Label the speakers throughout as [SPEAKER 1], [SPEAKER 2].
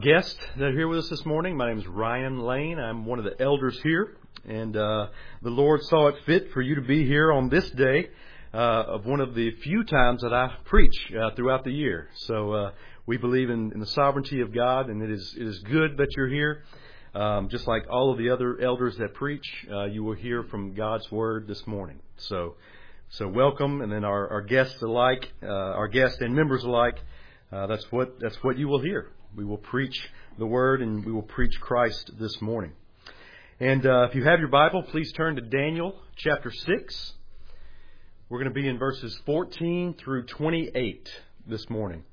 [SPEAKER 1] Guests that are here with us this morning. My name is Ryan Lane. I'm one of the elders here, and the Lord saw it fit for you to be here on this day of one of the few times that I preach throughout the year. So we believe in the sovereignty of God, and it is good that you're here. Just like all of the other elders that preach, you will hear from God's Word this morning. So welcome, and then our guests alike, our guests and members alike. That's what you will hear. We will preach the Word, and we will preach Christ this morning. And if you have your Bible, please turn to Daniel chapter 6. We're going to be in verses 14 through 28 this morning.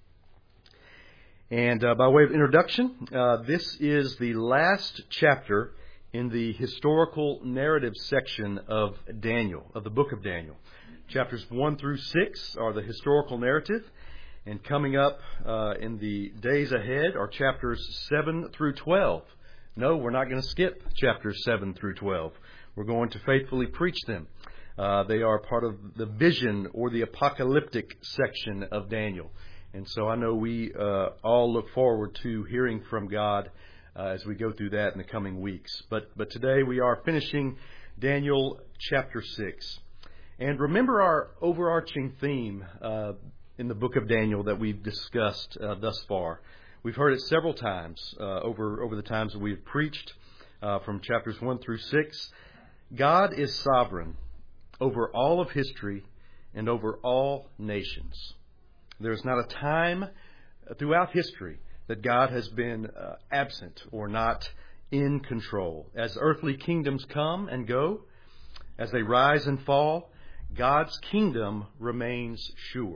[SPEAKER 1] And by way of introduction, this is the last chapter in the historical narrative section of Daniel, of the book of Daniel. Chapters 1 through 6 are the historical narrative. And coming up in the days ahead are chapters 7 through 12. No, we're not going to skip chapters 7 through 12. We're going to faithfully preach them. They are part of the vision or the apocalyptic section of Daniel. And so I know we all look forward to hearing from God as we go through that in the coming weeks. But today we are finishing Daniel chapter 6. And remember our overarching theme in the book of Daniel that we've discussed thus far. We've heard it several times over the times that we've preached from chapters 1 through 6. God is sovereign over all of history and over all nations. There's not a time throughout history that God has been absent or not in control. As earthly kingdoms come and go, as they rise and fall, God's kingdom remains sure.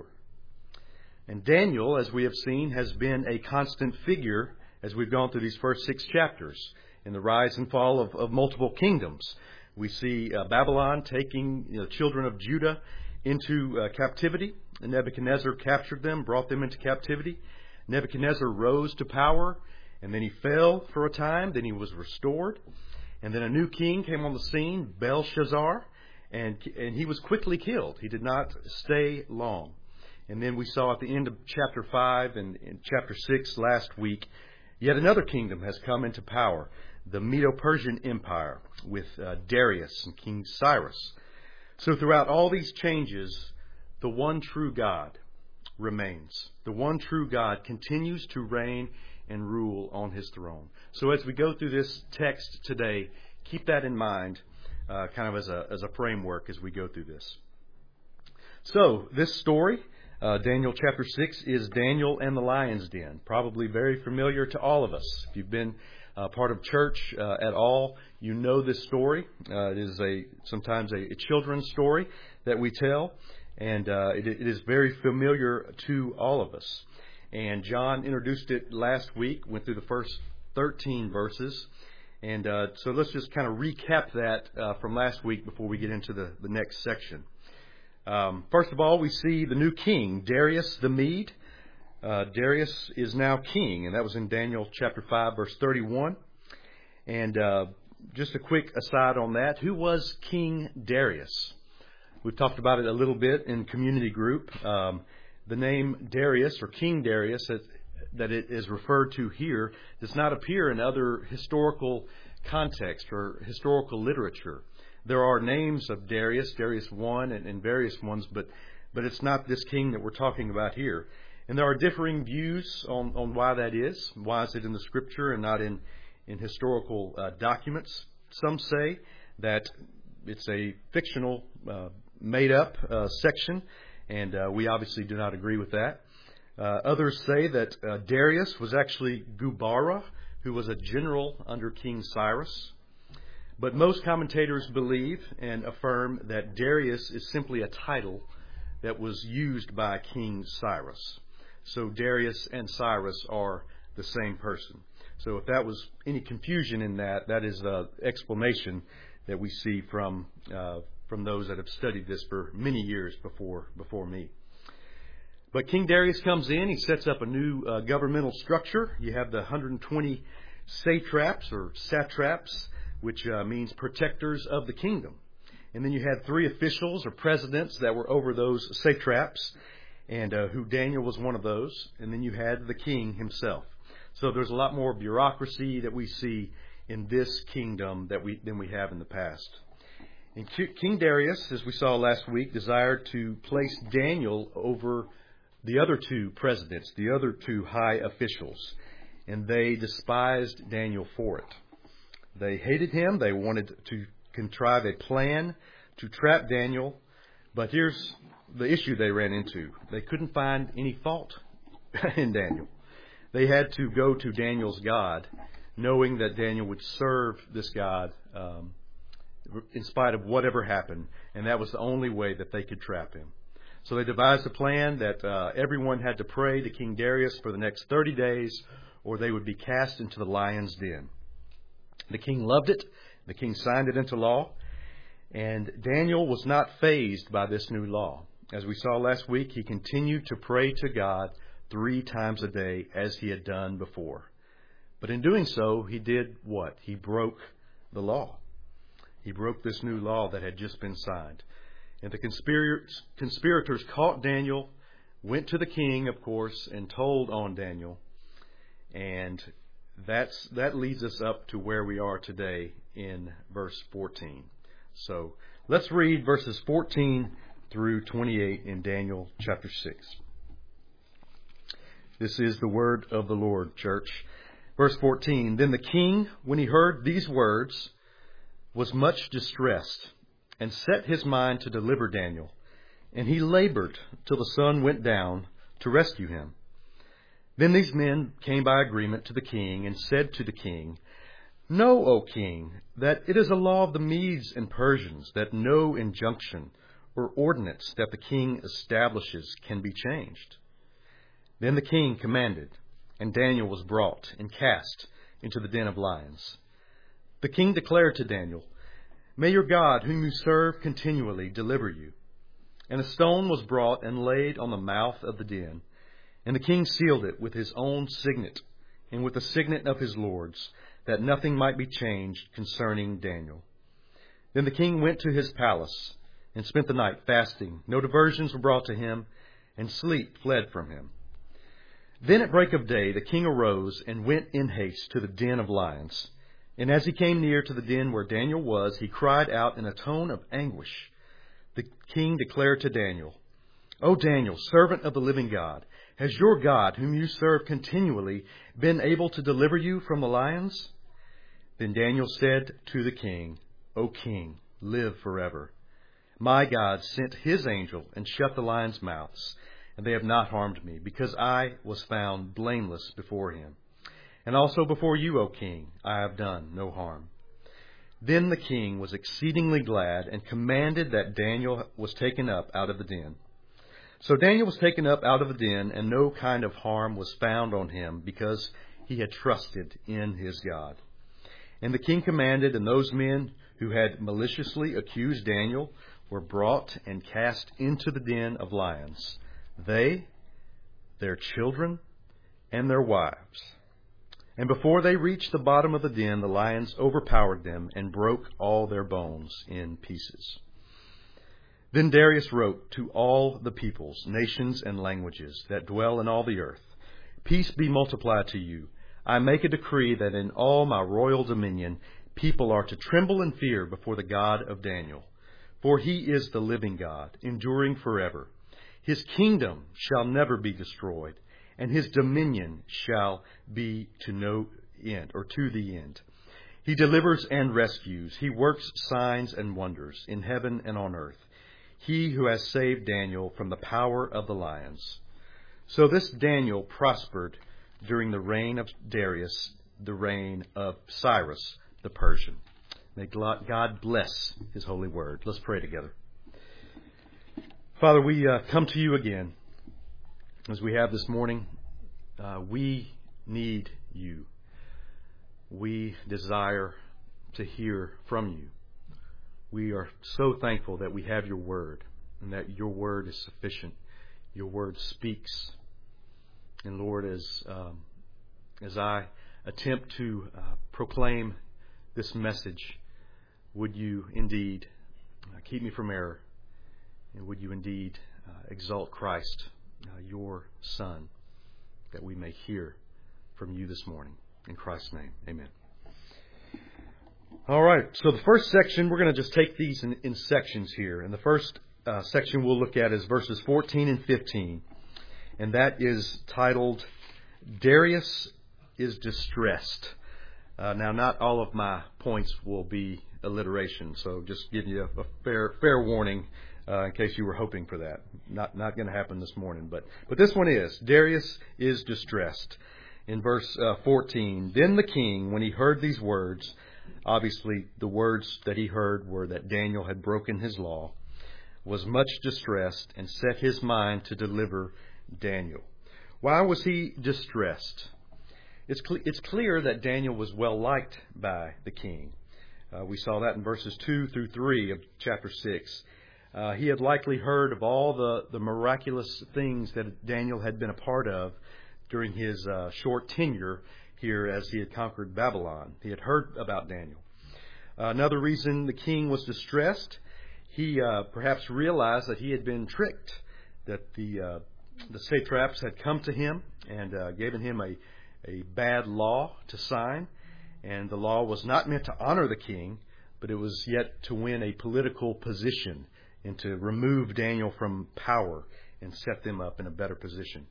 [SPEAKER 1] And Daniel, as we have seen, has been a constant figure as we've gone through these first 6 chapters in the rise and fall of multiple kingdoms. We see Babylon taking the children of Judah into captivity. And Nebuchadnezzar captured them, brought them into captivity. Nebuchadnezzar rose to power, and then he fell for a time. Then he was restored. And then a new king came on the scene, Belshazzar, and he was quickly killed. He did not stay long. And then we saw at the end of chapter 5 and in chapter 6 last week, yet another kingdom has come into power, the Medo-Persian Empire with Darius and King Cyrus. So throughout all these changes, the one true God remains. The one true God continues to reign and rule on His throne. So as we go through this text today, keep that in mind kind of as a framework as we go through this. So this story, Daniel chapter 6, is Daniel and the Lion's Den. Probably very familiar to all of us. If you've been part of church at all, you know this story. It is sometimes a children's story that we tell, and it is very familiar to all of us. And John introduced it last week, went through the first 13 verses. And so let's just kind of recap that from last week before we get into the next section. First of all, we see the new king, Darius the Mede. Darius is now king, and that was in Daniel chapter 5, verse 31. And just a quick aside on that, who was King Darius? We've talked about it a little bit in community group. The name Darius, or King Darius, that it is referred to here, does not appear in other historical context or historical literature. There are names of Darius I and various ones, but it's not this king that we're talking about here. And there are differing views on why that is. Why is it in the Scripture and not in historical documents? Some say that it's a fictional, made-up section, and we obviously do not agree with that. Others say that Darius was actually Gubara, who was a general under King Cyrus. But most commentators believe and affirm that Darius is simply a title that was used by King Cyrus. So Darius and Cyrus are the same person. So if that was any confusion in that, that is the explanation that we see from those that have studied this for many years before me. But King Darius comes in, he sets up a new governmental structure. You have the 120 satraps or satraps, which means protectors of the kingdom. And then you had 3 officials or presidents that were over those satraps, and who Daniel was one of those. And then you had the king himself. So there's a lot more bureaucracy that we see in this kingdom than we have in the past. And King Darius, as we saw last week, desired to place Daniel over the other two presidents, the other two high officials, and they despised Daniel for it. They hated him. They wanted to contrive a plan to trap Daniel. But here's the issue they ran into. They couldn't find any fault in Daniel. They had to go to Daniel's God, knowing that Daniel would serve this God in spite of whatever happened, and that was the only way that they could trap him. So they devised a plan that everyone had to pray to King Darius for the next 30 days, or they would be cast into the lion's den. The king loved it. The king signed it into law, and Daniel was not fazed by this new law. As we saw last week, he continued to pray to God 3 times a day as he had done before. But in doing so, he did what? He broke the law. He broke this new law that had just been signed. And the conspirators caught Daniel, went to the king, of course, and told on Daniel. And that leads us up to where we are today in verse 14. So let's read verses 14 through 28 in Daniel chapter 6. This is the word of the Lord, church. Verse 14, Then the king, when he heard these words, was much distressed, and set his mind to deliver Daniel. And he labored till the sun went down to rescue him. Then these men came by agreement to the king, and said to the king, Know, O king, that it is a law of the Medes and Persians that no injunction or ordinance that the king establishes can be changed. Then the king commanded, and Daniel was brought and cast into the den of lions. The king declared to Daniel, May your God, whom you serve continually, deliver you. And a stone was brought and laid on the mouth of the den. And the king sealed it with his own signet, and with the signet of his lords, that nothing might be changed concerning Daniel. Then the king went to his palace, and spent the night fasting. No diversions were brought to him, and sleep fled from him. Then at break of day the king arose, and went in haste to the den of lions. And as he came near to the den where Daniel was, he cried out in a tone of anguish. The king declared to Daniel, O Daniel, servant of the living God, has your God, whom you serve continually, been able to deliver you from the lions? Then Daniel said to the king, O king, live forever. My God sent his angel and shut the lions' mouths, and they have not harmed me, because I was found blameless before him. And also before you, O king, I have done no harm. Then the king was exceedingly glad, and commanded that Daniel was taken up out of the den. So Daniel was taken up out of the den, and no kind of harm was found on him, because he had trusted in his God. And the king commanded, and those men who had maliciously accused Daniel were brought and cast into the den of lions, they, their children, and their wives. And before they reached the bottom of the den, the lions overpowered them and broke all their bones in pieces. Then Darius wrote to all the peoples, nations, and languages that dwell in all the earth, Peace be multiplied to you. I make a decree that in all my royal dominion people are to tremble and fear before the God of Daniel. For he is the living God, enduring forever. His kingdom shall never be destroyed, and his dominion shall be to no end, or to the end. He delivers and rescues. He works signs and wonders in heaven and on earth. He who has saved Daniel from the power of the lions. So this Daniel prospered during the reign of Darius, the reign of Cyrus the Persian. May God bless his holy word. Let's pray together. Father, we come to you again. As we have this morning, we need you. We desire to hear from you. We are so thankful that we have your word, and that your word is sufficient. Your word speaks. And Lord, as I attempt to proclaim this message, would you indeed keep me from error, and would you indeed exalt Christ, your Son, that we may hear from you this morning. In Christ's name, amen. All right, so the first section, we're going to just take these in sections here. And the first section we'll look at is verses 14 and 15. And that is titled, Darius is Distressed. Now, not all of my points will be alliteration, so just giving you a fair warning in case you were hoping for that. Not going to happen this morning, but this one is. Darius is distressed. In verse 14, then the king, when he heard these words, obviously the words that he heard were that Daniel had broken his law, was much distressed and set his mind to deliver Daniel. Why was he distressed? It's clear that Daniel was well liked by the king. We saw that in verses 2 through 3 of chapter 6. He had likely heard of all the miraculous things that Daniel had been a part of during his short tenure here as he had conquered Babylon. He had heard about Daniel. Another reason the king was distressed, he perhaps realized that he had been tricked, that the satraps had come to him and given him a bad law to sign, and the law was not meant to honor the king, but it was yet to win a political position and to remove Daniel from power and set them up in a better position.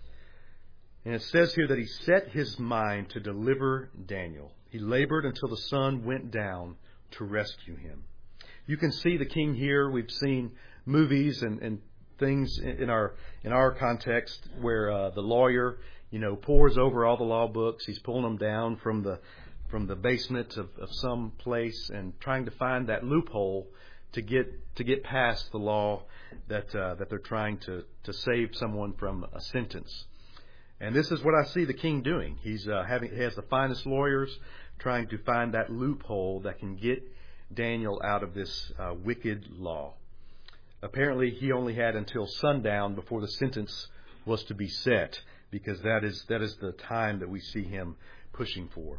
[SPEAKER 1] And it says here that he set his mind to deliver Daniel. He labored until the sun went down to rescue him. You can see the king here. We've seen movies and things in our context where the lawyer, pores over all the law books. He's pulling them down from the basement of some place and trying to find that loophole to get past the law that they're trying to save someone from a sentence. And this is what I see the king doing. He has the finest lawyers trying to find that loophole that can get Daniel out of this wicked law. Apparently, he only had until sundown before the sentence was to be set, because that is the time that we see him pushing for.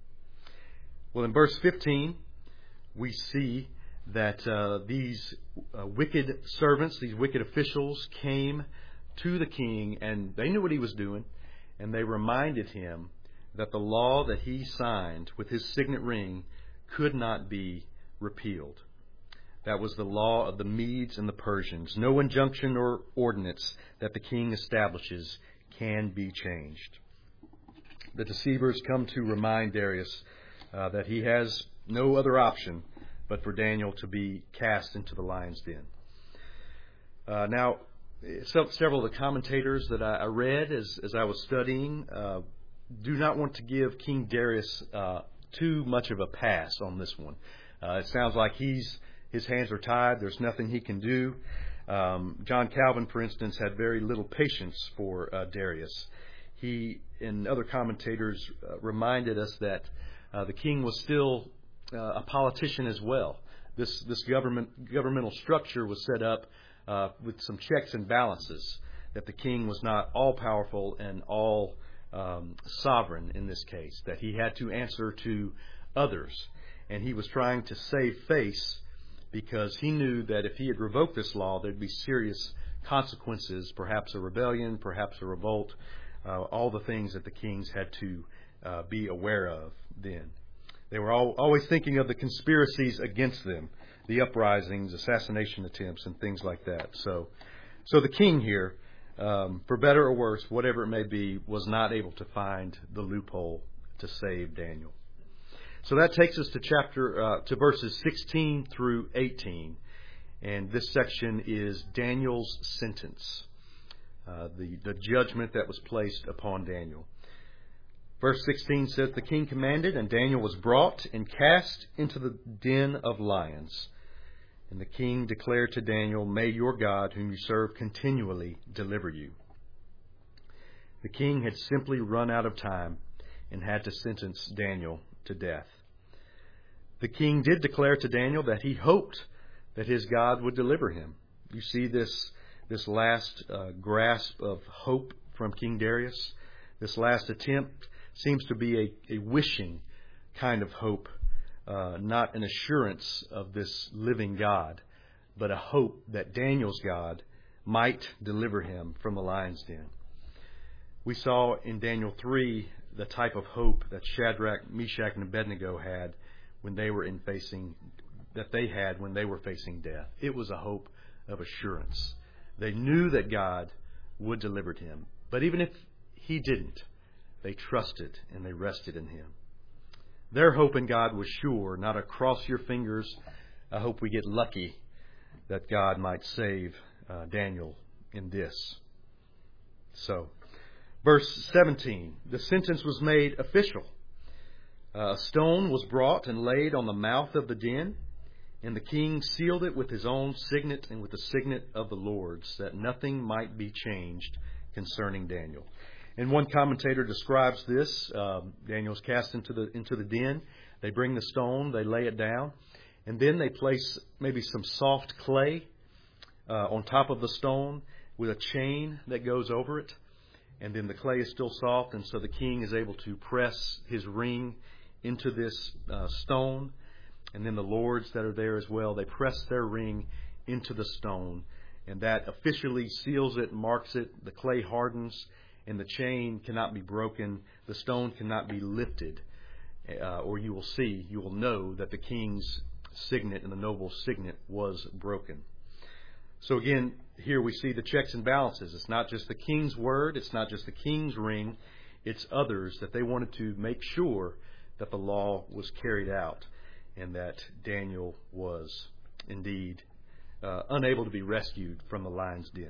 [SPEAKER 1] Well, in verse 15, we see that these wicked servants, these wicked officials came to the king, and they knew what he was doing, and they reminded him that the law that he signed with his signet ring could not be repealed. That was the law of the Medes and the Persians. No injunction or ordinance that the king establishes can be changed. The deceivers come to remind Darius that he has no other option but for Daniel to be cast into the lion's den. Now, several of the commentators that I read as I was studying do not want to give King Darius too much of a pass on this one. It sounds like his hands are tied. There's nothing he can do. John Calvin, for instance, had very little patience for Darius. He and other commentators reminded us that the king was still a politician as well. This governmental structure was set up with some checks and balances, that the king was not all powerful and all sovereign in this case, that he had to answer to others. And he was trying to save face because he knew that if he had revoked this law, there'd be serious consequences, perhaps a rebellion, perhaps a revolt, all the things that the kings had to be aware of then. They were always thinking of the conspiracies against them, the uprisings, assassination attempts, and things like that. So the king here, for better or worse, whatever it may be, was not able to find the loophole to save Daniel. So that takes us to verses 16 through 18, and this section is Daniel's sentence, the judgment that was placed upon Daniel. Verse 16 says, "The king commanded, and Daniel was brought and cast into the den of lions. And the king declared to Daniel, 'May your God, whom you serve continually, deliver you.'" The king had simply run out of time and had to sentence Daniel to death. The king did declare to Daniel that he hoped that his God would deliver him. You see this last grasp of hope from King Darius. This last attempt seems to be a wishing kind of hope, not an assurance of this living God, but a hope that Daniel's God might deliver him from the lion's den. We saw in Daniel 3 the type of hope that Shadrach, Meshach, and Abednego had when they were facing death. It was a hope of assurance. They knew that God would deliver him. But even if he didn't, they trusted and they rested in him. Their hope in God was sure, not a cross your fingers, I hope we get lucky that God might save Daniel in this. So, verse 17, the sentence was made official. A stone was brought and laid on the mouth of the den, and the king sealed it with his own signet and with the signet of the Lord's, that nothing might be changed concerning Daniel. And one commentator describes this. Daniel's cast into the den. They bring the stone, they lay it down, and then they place maybe some soft clay on top of the stone with a chain that goes over it. And then the clay is still soft, and so the king is able to press his ring into this stone. And then the lords that are there as well, they press their ring into the stone. And that officially seals it, marks it. The clay hardens, and the chain cannot be broken. The stone cannot be lifted. Or you will know that the king's signet and the noble's signet was broken. So again, here we see the checks and balances. It's not just the king's word. It's not just the king's ring. It's others that they wanted to make sure that the law was carried out and that Daniel was indeed unable to be rescued from the lion's den.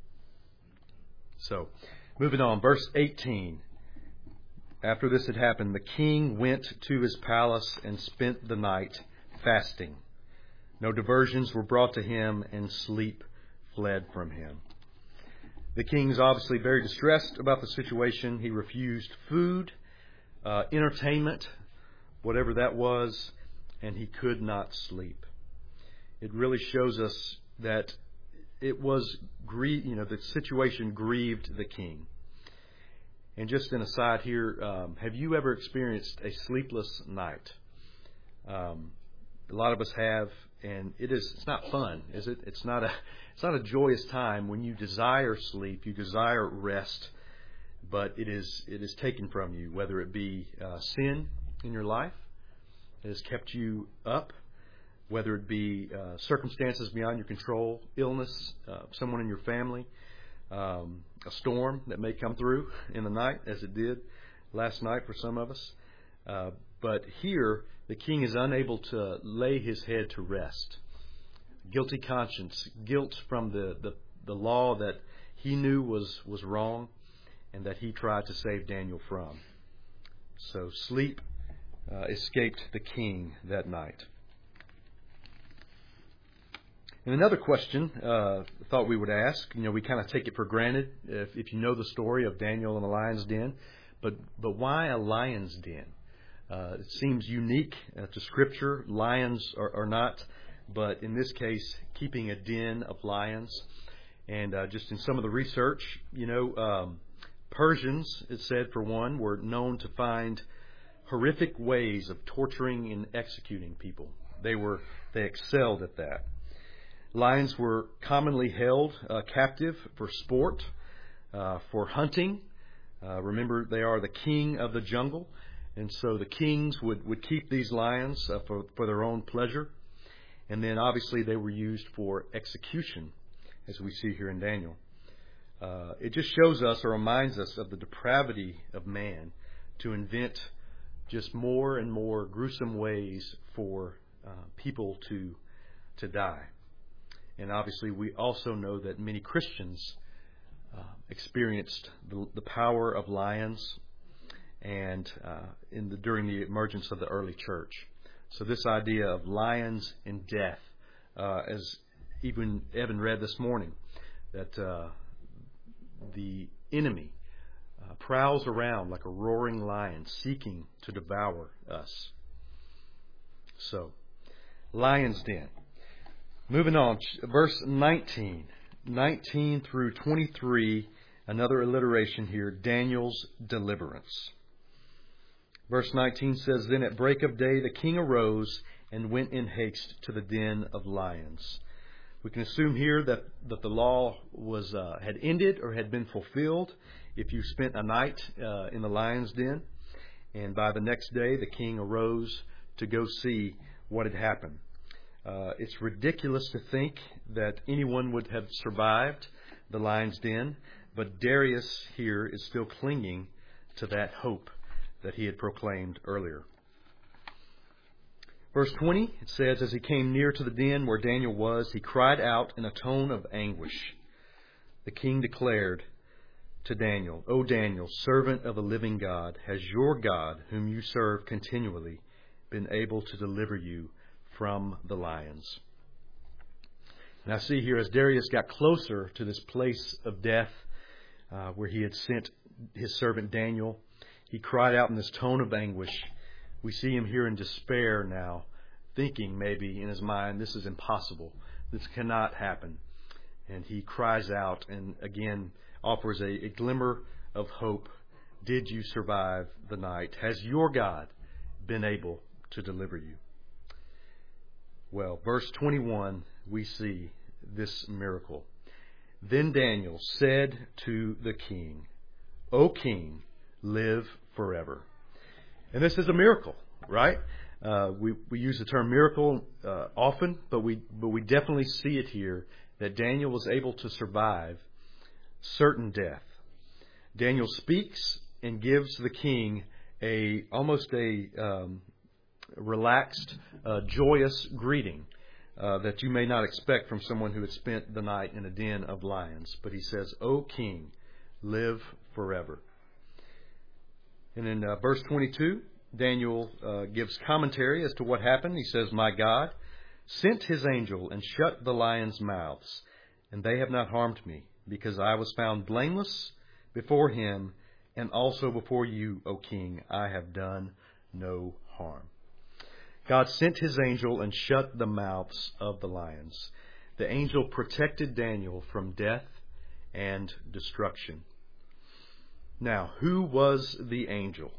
[SPEAKER 1] So, moving on, verse 18. After this had happened, the king went to his palace and spent the night fasting. No diversions were brought to him, and sleep fled from him. The king's obviously very distressed about the situation. He refused food, entertainment, whatever that was, and he could not sleep. It really shows us that it was the situation grieved the king. And just an aside here, have you ever experienced a sleepless night? A lot of us have, and it's not fun, is it? It's not a joyous time when you desire sleep, you desire rest, but it is taken from you, whether it be sin in your life that has kept you up, whether it be circumstances beyond your control, illness, someone in your family, a storm that may come through in the night, as it did last night for some of us. But here, the king is unable to lay his head to rest. Guilty conscience, guilt from the law that he knew was wrong and that he tried to save Daniel from. So sleep escaped the king that night. And another question I thought we would ask, we kind of take it for granted if you know the story of Daniel in the lion's den, but why a lion's den? It seems unique to Scripture. Lions are not, but in this case, keeping a den of lions. And just in some of the research, Persians, it said for one, were known to find horrific ways of torturing and executing people. They excelled at that. Lions were commonly held captive for sport, for hunting. Remember, they are the king of the jungle. And so the kings would keep these lions for their own pleasure. And then obviously they were used for execution, as we see here in Daniel. It just shows us or reminds us of the depravity of man to invent just more and more gruesome ways for people to die. And obviously we also know that many Christians experienced the power of lions and during the emergence of the early church. So this idea of lions and death, as even Evan read this morning, that the enemy prowls around like a roaring lion seeking to devour us. So, lion's den. Moving on, verse 19 through 23, another alliteration here, Daniel's deliverance. Verse 19 says, Then at break of day the king arose and went in haste to the den of lions. We can assume here that the law was had ended or had been fulfilled if you spent a night in the lion's den. And by the next day, the king arose to go see what had happened. It's ridiculous to think that anyone would have survived the lion's den, but Darius here is still clinging to that hope that he had proclaimed earlier. Verse 20, it says, as he came near to the den where Daniel was, he cried out in a tone of anguish. The king declared to Daniel, O Daniel, servant of the living God, has your God, whom you serve continually, been able to deliver you from the lions? And I see here as Darius got closer to this place of death where he had sent his servant Daniel, he cried out in this tone of anguish. We see him here in despair now, thinking maybe in his mind, this is impossible. This cannot happen. And he cries out and again offers a glimmer of hope. Did you survive the night? Has your God been able to deliver you? Well, verse 21, we see this miracle. Then Daniel said to the king, O king, live forever. And this is a miracle, right? We use the term miracle often, but we definitely see it here that Daniel was able to survive certain death. Daniel speaks and gives the king almost a relaxed, joyous greeting that you may not expect from someone who had spent the night in a den of lions. But he says, O king, live forever. And in verse 22, Daniel gives commentary as to what happened. He says, My God sent his angel and shut the lions' mouths, and they have not harmed me, because I was found blameless before him, and also before you, O king. I have done no harm. God sent his angel and shut the mouths of the lions. The angel protected Daniel from death and destruction. Now, who was the angel?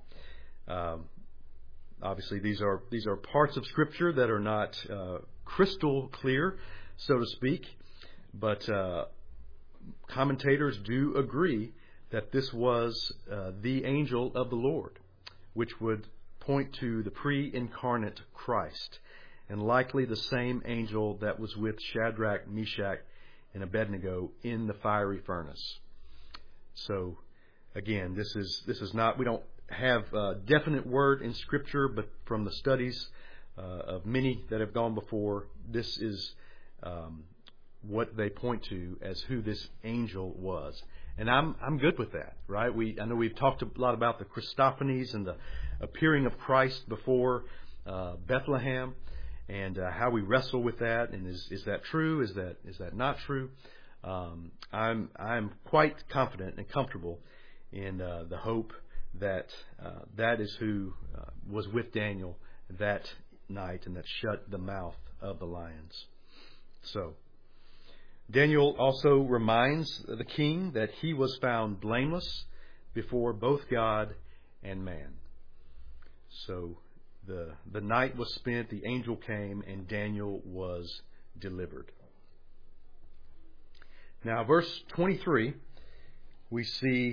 [SPEAKER 1] Obviously, these are parts of Scripture that are not crystal clear, so to speak, but commentators do agree that this was the angel of the Lord, which would point to the pre-incarnate Christ, and likely the same angel that was with Shadrach, Meshach, and Abednego in the fiery furnace. So, again, this is not, we don't have a definite word in Scripture, but from the studies of many that have gone before, this is what they point to as who this angel was. And I'm good with that, right? I know we've talked a lot about the Christophanies and the appearing of Christ before Bethlehem, and how we wrestle with that. And is that true? Is that not true? I'm quite confident and comfortable in the hope that that is who was with Daniel that night and that shut the mouth of the lions. So, Daniel also reminds the king that he was found blameless before both God and man. So, the night was spent, the angel came, and Daniel was delivered. Now, verse 23, we see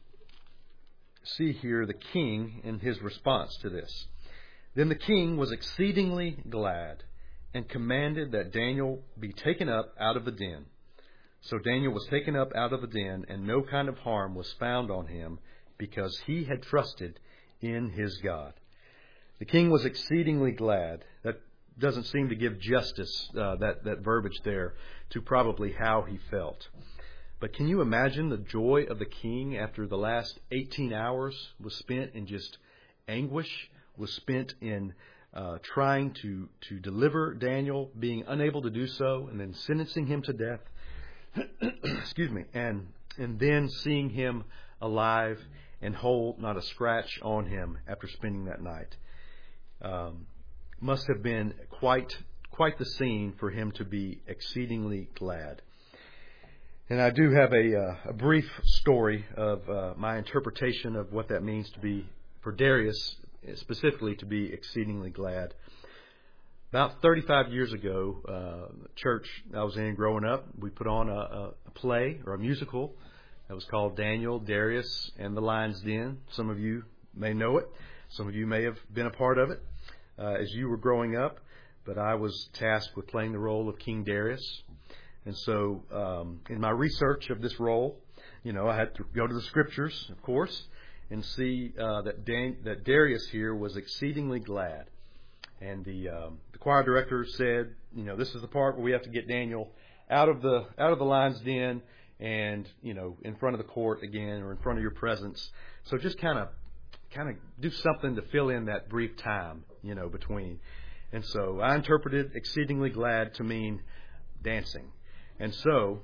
[SPEAKER 1] here the king in his response to this. Then the king was exceedingly glad and commanded that Daniel be taken up out of the den. So Daniel was taken up out of the den, and no kind of harm was found on him, because he had trusted in his God. The king was exceedingly glad. That doesn't seem to give justice, that verbiage there, to probably how he felt. But can you imagine the joy of the king after the last 18 hours was spent in just anguish, was spent in trying to deliver Daniel, being unable to do so, and then sentencing him to death. Excuse me. And then seeing him alive and whole, not a scratch on him after spending that night. Must have been quite the scene for him to be exceedingly glad. And I do have a brief story of my interpretation of what that means to be, for Darius specifically, to be exceedingly glad. About 35 years ago, the church I was in growing up, we put on a play or a musical that was called Daniel, Darius, and the Lion's Den. Some of you may know it. Some of you may have been a part of it as you were growing up. But I was tasked with playing the role of King Darius. And so in my research of this role, I had to go to the scriptures, of course, and see that Darius here was exceedingly glad. And the choir director said, this is the part where we have to get Daniel out of the lion's den and, in front of the court again, or in front of your presence. So just kind of do something to fill in that brief time, between. And so I interpreted exceedingly glad to mean dancing. And so,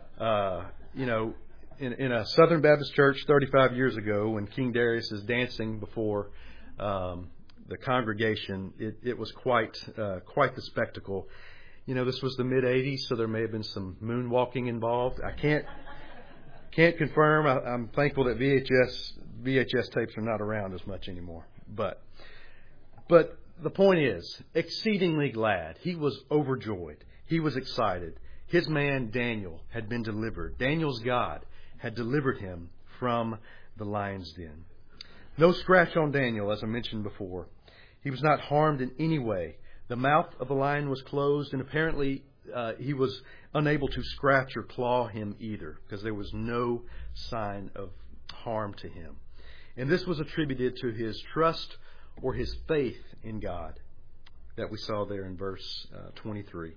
[SPEAKER 1] in a Southern Baptist church 35 years ago, when King Darius is dancing before the congregation, it was quite the spectacle. This was the mid-'80s, so there may have been some moonwalking involved. I can't confirm. I'm thankful that VHS tapes are not around as much anymore. But the point is, exceedingly glad. He was overjoyed. He was excited. His man Daniel had been delivered. Daniel's God had delivered him from the lion's den. No scratch on Daniel, as I mentioned before. He was not harmed in any way. The mouth of the lion was closed, and apparently he was unable to scratch or claw him either, because there was no sign of harm to him. And this was attributed to his trust or his faith in God that we saw there in verse 23.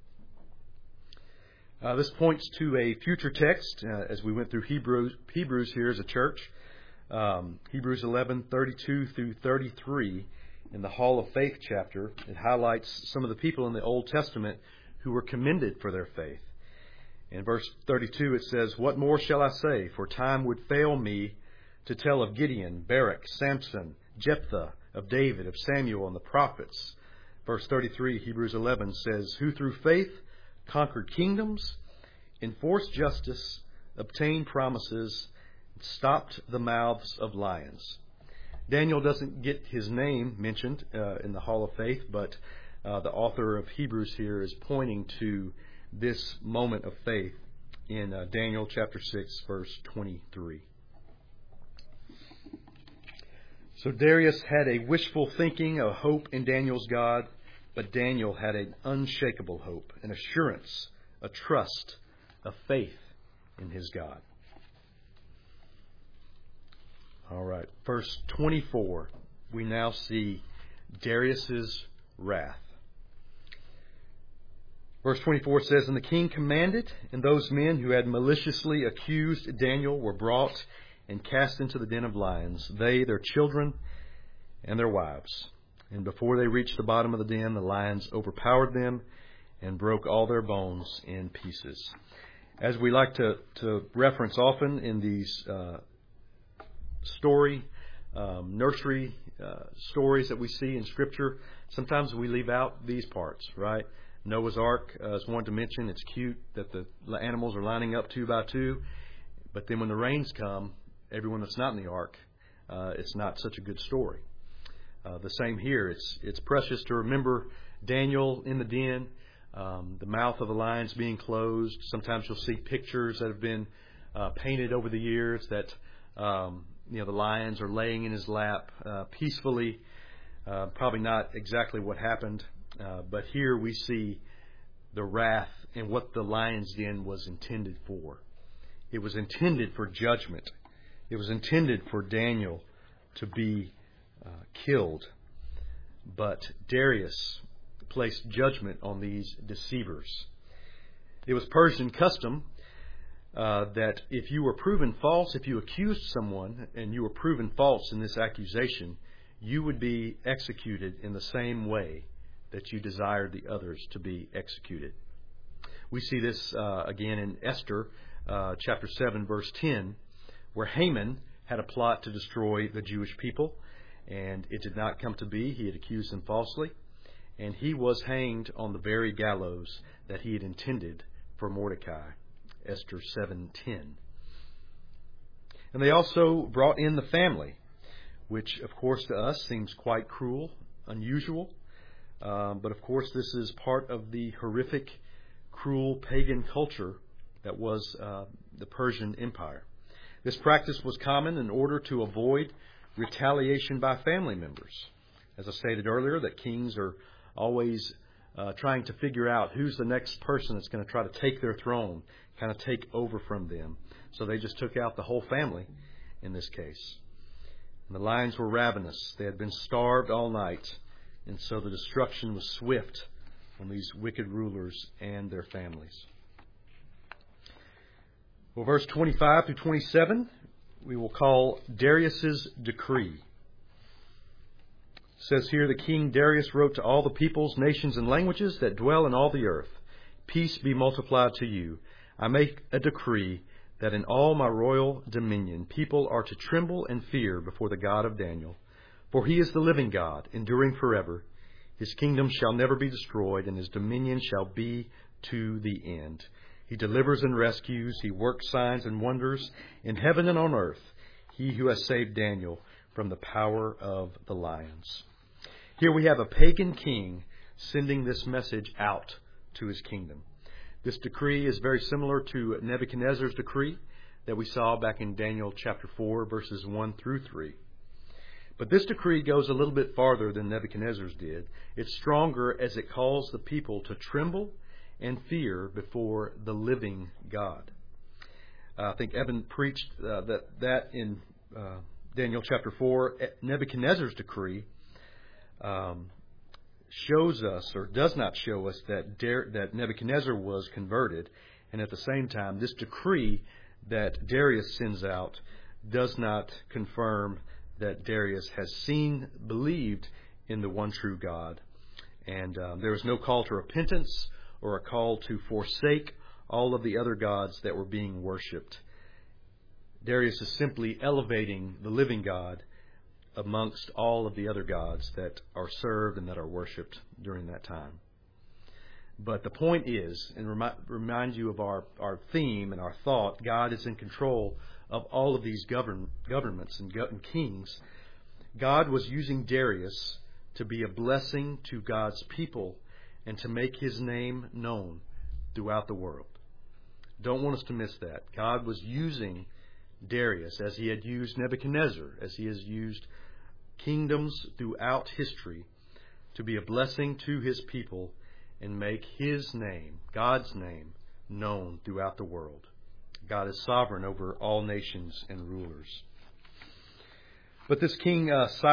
[SPEAKER 1] This points to a future text as we went through Hebrews here as a church. Hebrews 11:32 through 33 in the Hall of Faith chapter. It highlights some of the people in the Old Testament who were commended for their faith. In verse 32 it says, "What more shall I say? For time would fail me to tell of Gideon, Barak, Samson, Jephthah, of David, of Samuel, and the prophets." Verse 33, Hebrews 11 says, "Who through faith conquered kingdoms, enforced justice, obtained promises, stopped the mouths of lions." Daniel doesn't get his name mentioned in the Hall of Faith, but the author of Hebrews here is pointing to this moment of faith in Daniel chapter 6, verse 23. So Darius had a wishful thinking, a hope in Daniel's God, but Daniel had an unshakable hope, an assurance, a trust, a faith in his God. All right, verse 24, we now see Darius's wrath. Verse 24 says, "And the king commanded, and those men who had maliciously accused Daniel were brought and cast into the den of lions, they, their children, and their wives. And before they reached the bottom of the den, the lions overpowered them and broke all their bones in pieces." As we like to reference often in these nursery stories that we see in Scripture, sometimes we leave out these parts, right? Noah's Ark is one to mention. It's cute that the animals are lining up 2 by 2, but then when the rains come, everyone that's not in the ark, it's not such a good story. The same here. It's precious to remember Daniel in the den, the mouth of the lions being closed. Sometimes you'll see pictures that have been painted over the years that the lions are laying in his lap peacefully. Probably not exactly what happened, but here we see the wrath and what the lion's den was intended for. It was intended for judgment. It was intended for Daniel to be killed. But Darius placed judgment on these deceivers. It was Persian custom that if you were proven false, if you accused someone and you were proven false in this accusation, you would be executed in the same way that you desired the others to be executed. We see this again in Esther chapter 7, verse 10, where Haman had a plot to destroy the Jewish people, and it did not come to be. He had accused them falsely, and he was hanged on the very gallows that he had intended for Mordecai. Esther 7:10. And they also brought in the family, which, of course, to us seems quite cruel, unusual. But of course, this is part of the horrific, cruel pagan culture that was the Persian Empire. This practice was common in order to avoid retaliation by family members. As I stated earlier, that kings are always trying to figure out who's the next person that's going to try to take their throne, kind of take over from them. So they just took out the whole family in this case. And the lions were ravenous. They had been starved all night. And so the destruction was swift on these wicked rulers and their families. Well, verse 25 through 27, we will call Darius's decree. It says here, the king Darius wrote to all the peoples, nations, and languages that dwell in all the earth, peace be multiplied to you. I make a decree that in all my royal dominion people are to tremble and fear before the God of Daniel. For he is the living God, enduring forever. His kingdom shall never be destroyed, and his dominion shall be to the end. He delivers and rescues. He works signs and wonders in heaven and on earth. He who has saved Daniel from the power of the lions. Here we have a pagan king sending this message out to his kingdom. This decree is very similar to Nebuchadnezzar's decree that we saw back in Daniel chapter 4, verses 1 through 3. But this decree goes a little bit farther than Nebuchadnezzar's did. It's stronger as it calls the people to tremble and fear before the living God. I think Evan preached that in Daniel chapter 4. Nebuchadnezzar's decree shows us, or does not show us, that Nebuchadnezzar was converted. And at the same time, this decree that Darius sends out does not confirm that Darius has believed in the one true God. And there is no call to repentance or a call to forsake all of the other gods that were being worshipped. Darius is simply elevating the living God amongst all of the other gods that are served and that are worshipped during that time. But the point is, and remind you of our theme and our thought, God is in control of all of these governments and kings. God was using Darius to be a blessing to God's people and to make his name known throughout the world. Don't want us to miss that. God was using Darius as he had used Nebuchadnezzar, as he has used kingdoms throughout history, to be a blessing to his people and make his name, God's name, known throughout the world. God is sovereign over all nations and rulers. But this King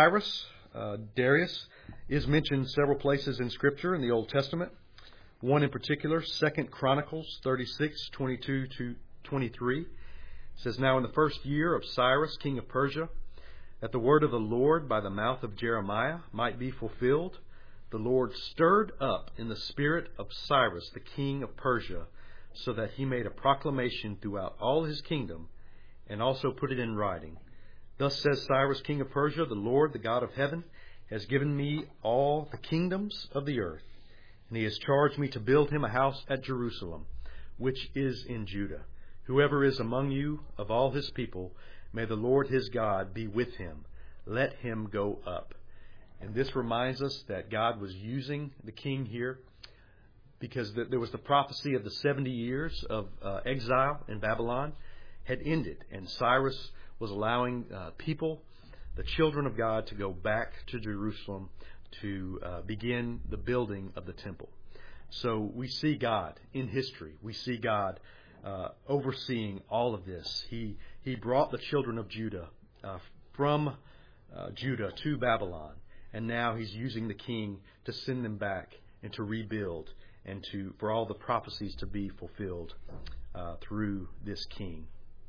[SPEAKER 1] Darius, is mentioned several places in Scripture in the Old Testament. One in particular, 2 Chronicles 36, 22 to 23. It says, Now in the first year of Cyrus, king of Persia, that the word of the Lord by the mouth of Jeremiah might be fulfilled, the Lord stirred up in the spirit of Cyrus, the king of Persia, so that he made a proclamation throughout all his kingdom, and also put it in writing. Thus says Cyrus, king of Persia, the Lord, the God of heaven, has given me all the kingdoms of the earth, and he has charged me to build him a house at Jerusalem, which is in Judah. Whoever is among you of all his people, may the Lord his God be with him. Let him go up. And this reminds us that God was using the king here because there was the prophecy of the 70 years of exile in Babylon had ended, and Cyrus was allowing people, the children of God, to go back to Jerusalem to begin the building of the temple. So we see God in history. We see God overseeing all of this. He brought the children of Judah from Judah to Babylon, and now he's using the king to send them back and to rebuild and for all the prophecies to be fulfilled through this king.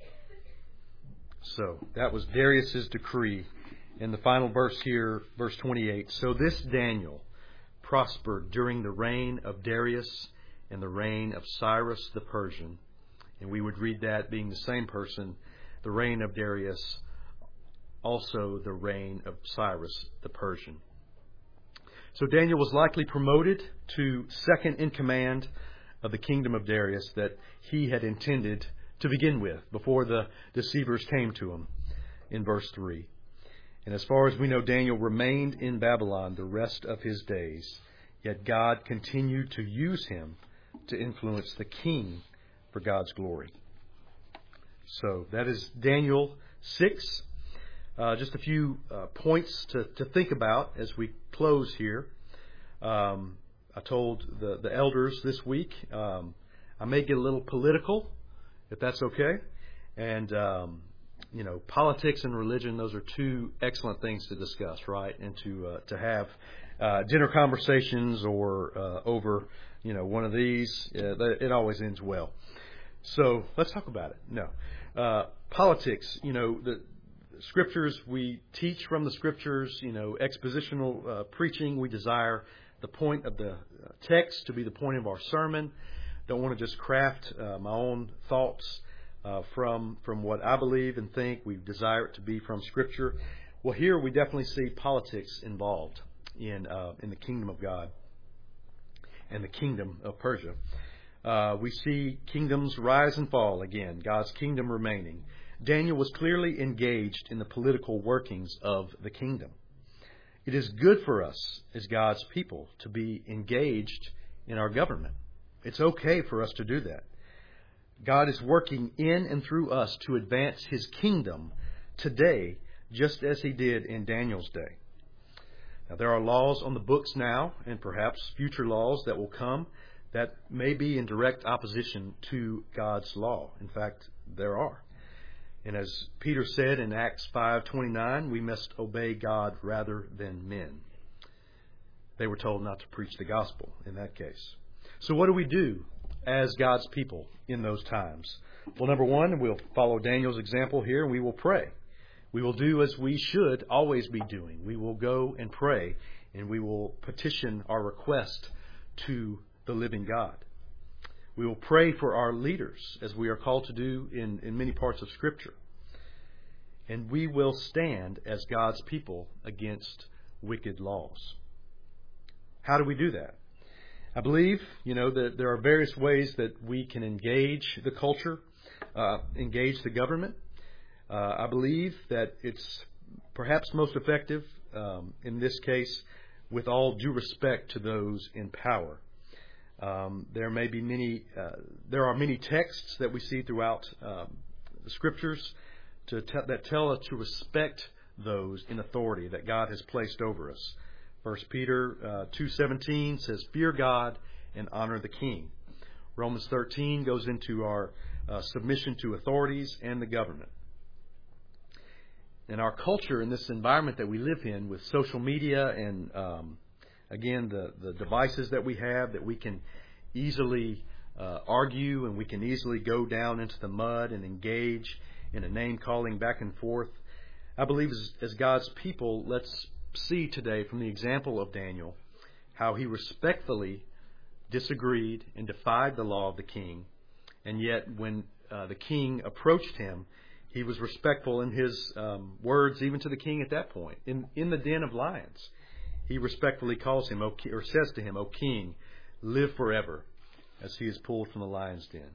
[SPEAKER 1] So that was Darius's decree. In the final verse here, verse 28, so this Daniel prospered during the reign of Darius and the reign of Cyrus the Persian. And we would read that being the same person, the reign of Darius, also the reign of Cyrus the Persian. So Daniel was likely promoted to second in command of the kingdom of Darius that he had intended to begin with before the deceivers came to him in verse 3. And as far as we know, Daniel remained in Babylon the rest of his days. yet God continued to use him to influence the king for God's glory. So that is Daniel 6. Just a few points to think about as we close here. I told the elders this week I may get a little political, if that's okay. And, politics and religion, those are two excellent things to discuss, right? And to have dinner conversations or over, one of these, it always ends well. So let's talk about it. No. Politics, the Scriptures, we teach from the Scriptures, expositional preaching. We desire the point of the text to be the point of our sermon. Don't want to just craft my own thoughts from what I believe and think. We desire it to be from Scripture. Well, here we definitely see politics involved in the kingdom of God and the kingdom of Persia. We see kingdoms rise and fall again, God's kingdom remaining. Daniel was clearly engaged in the political workings of the kingdom. It is good for us as God's people to be engaged in our government. It's okay for us to do that. God is working in and through us to advance His kingdom today, just as He did in Daniel's day. Now, there are laws on the books now, and perhaps future laws that will come, that may be in direct opposition to God's law. In fact, there are. And as Peter said in Acts 5:29, we must obey God rather than men. They were told not to preach the gospel in that case. So what do we do as God's people in those times? Well, number one, we'll follow Daniel's example here, and we will pray. We will do as we should always be doing. We will go and pray, and we will petition our request to the living God. We will pray for our leaders, as we are called to do in many parts of Scripture. And we will stand as God's people against wicked laws. How do we do that? I believe, that there are various ways that we can engage the culture, engage the government. I believe that it's perhaps most effective, in this case, with all due respect to those in power. There are many texts that we see throughout the Scriptures that tell us to respect those in authority that God has placed over us. 1 Peter 2:17 says, "Fear God and honor the king." Romans 13 goes into our submission to authorities and the government. In our culture, in this environment that we live in, with social media and again, the devices that we have, that we can easily argue and we can easily go down into the mud and engage in a name-calling back and forth. I believe as God's people, let's see today from the example of Daniel how he respectfully disagreed and defied the law of the king. And yet when the king approached him, he was respectful in his words even to the king at that point. In the den of lions, he respectfully calls him, or says to him, "O king, live forever," as he is pulled from the lion's den.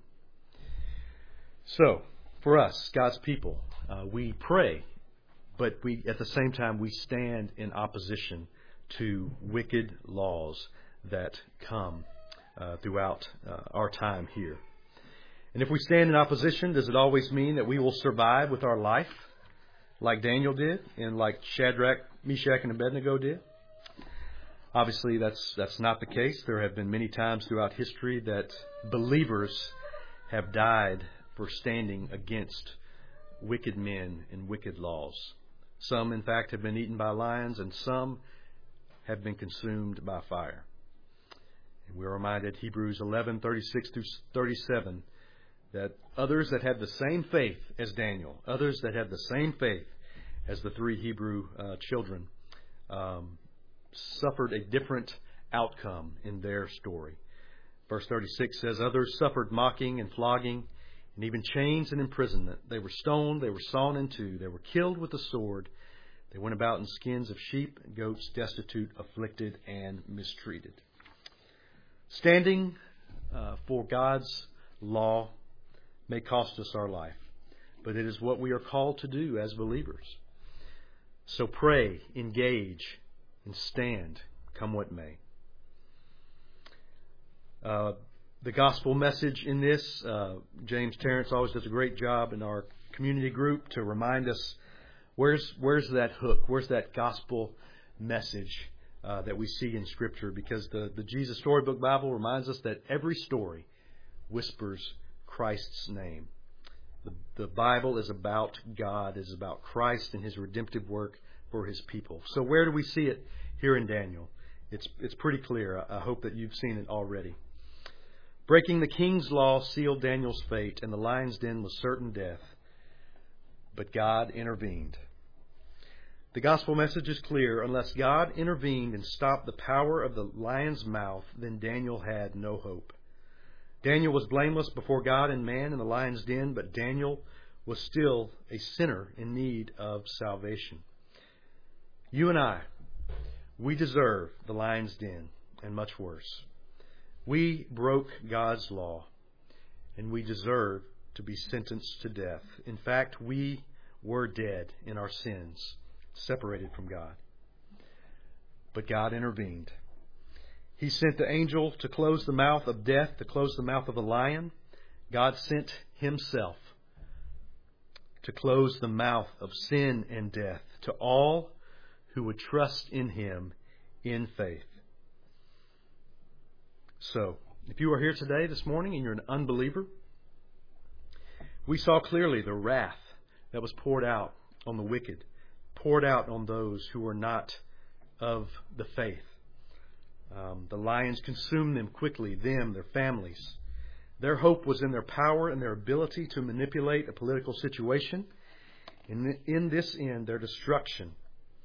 [SPEAKER 1] So, for us, God's people, we pray, but at the same time, we stand in opposition to wicked laws that come throughout our time here. And if we stand in opposition, does it always mean that we will survive with our life, like Daniel did, and like Shadrach, Meshach, and Abednego did? Obviously, that's not the case. There have been many times throughout history that believers have died for standing against wicked men and wicked laws. Some, in fact, have been eaten by lions, and some have been consumed by fire. And we're reminded, Hebrews 11:36-37, that others that had the same faith as Daniel, others that had the same faith as the three Hebrew children, suffered a different outcome in their story. Verse 36 says, "Others suffered mocking and flogging, and even chains and imprisonment. They were stoned, they were sawn in two, they were killed with the sword. They went about in skins of sheep and goats, destitute, afflicted, and mistreated." Standing for God's law may cost us our life, but it is what we are called to do as believers. So pray, engage, and stand, come what may. The gospel message in this, James Terrence always does a great job in our community group to remind us where's that hook, where's that gospel message that we see in Scripture, because the Jesus Storybook Bible reminds us that every story whispers Christ's name. The Bible is about God, is about Christ and His redemptive work for His people. So where do we see it here in Daniel? It's pretty clear. I hope that you've seen it already. Breaking the king's law sealed Daniel's fate, and the lion's den was certain death. But God intervened. The gospel message is clear. Unless God intervened and stopped the power of the lion's mouth, then Daniel had no hope. Daniel was blameless before God and man in the lion's den, but Daniel was still a sinner in need of salvation. You and I, we deserve the lion's den and much worse. We broke God's law, and we deserve to be sentenced to death. In fact, we were dead in our sins, separated from God. But God intervened. He sent the angel to close the mouth of death, to close the mouth of the lion. God sent Himself to close the mouth of sin and death to all who would trust in Him in faith. So, if you are here today, this morning, and you're an unbeliever, we saw clearly the wrath that was poured out on the wicked, poured out on those who were not of the faith. The lions consumed them quickly, them, their families. Their hope was in their power and their ability to manipulate a political situation. In this end, their destruction.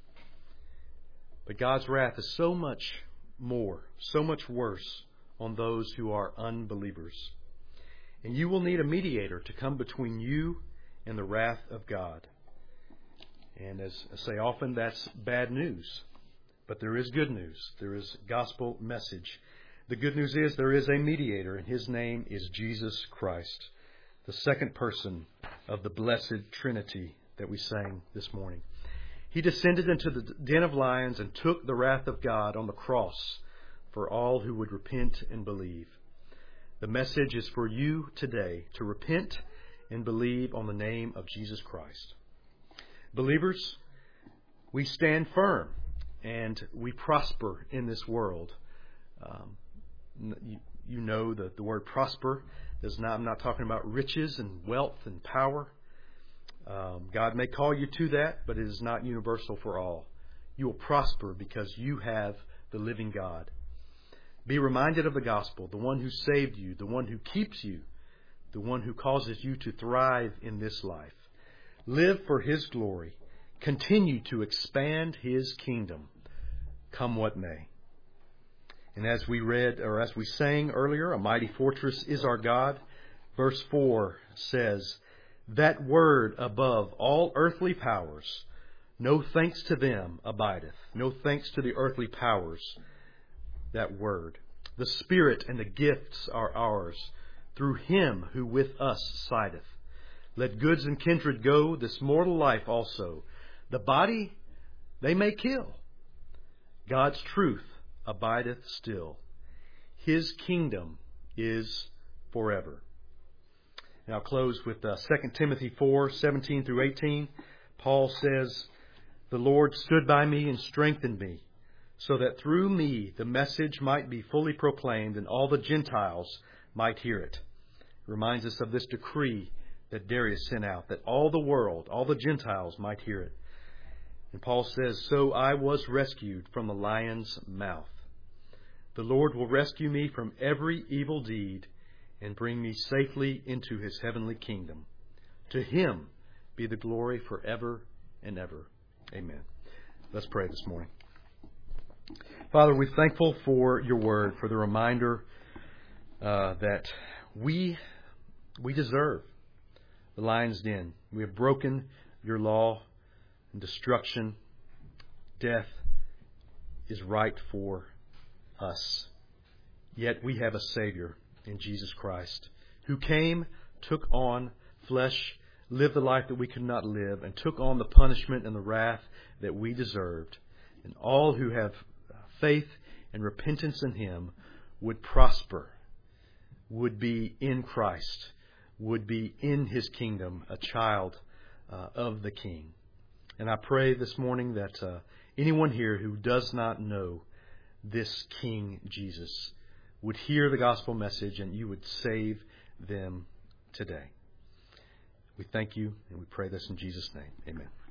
[SPEAKER 1] But God's wrath is so much more, so much worse on those who are unbelievers. And you will need a mediator to come between you and the wrath of God. And as I say often, that's bad news. But there is good news. There is gospel message. The good news is there is a mediator, and His name is Jesus Christ, the second person of the blessed Trinity that we sang this morning. He descended into the den of lions and took the wrath of God on the cross for all who would repent and believe. The message is for you today to repent and believe on the name of Jesus Christ. Believers, we stand firm and we prosper in this world. You know that the word prosper does not, I'm not talking about riches and wealth and power. God may call you to that, but it is not universal for all. You will prosper because you have the living God. Be reminded of the gospel, the one who saved you, the one who keeps you, the one who causes you to thrive in this life. Live for His glory. Continue to expand His kingdom, come what may. And as we read, or as we sang earlier, a mighty fortress is our God. Verse 4 says, that word above all earthly powers, no thanks to them abideth. No thanks to the earthly powers, that word. The Spirit and the gifts are ours, through Him who with us sideth. Let goods and kindred go, this mortal life also. The body they may kill. God's truth abideth still. His kingdom is forever. And I'll close with 2 Timothy 4:17 through 18. Paul says, the Lord stood by me and strengthened me, so that through me the message might be fully proclaimed and all the Gentiles might hear it. It reminds us of this decree that Darius sent out, that all the world, all the Gentiles might hear it. And Paul says, so I was rescued from the lion's mouth. The Lord will rescue me from every evil deed and bring me safely into His heavenly kingdom. To Him be the glory forever and ever. Amen. Let's pray this morning. Father, we're thankful for your word, for the reminder that we deserve the lion's den. We have broken your law, and destruction, death is right for us. Yet we have a Savior in Jesus Christ, who came, took on flesh, lived the life that we could not live, and took on the punishment and the wrath that we deserved. And all who have faith and repentance in Him would prosper would be in Christ, would be in His kingdom, a child of the King. And I pray this morning that anyone here who does not know this King Jesus would hear the gospel message and you would save them today. We thank you and we pray this in Jesus' name. Amen.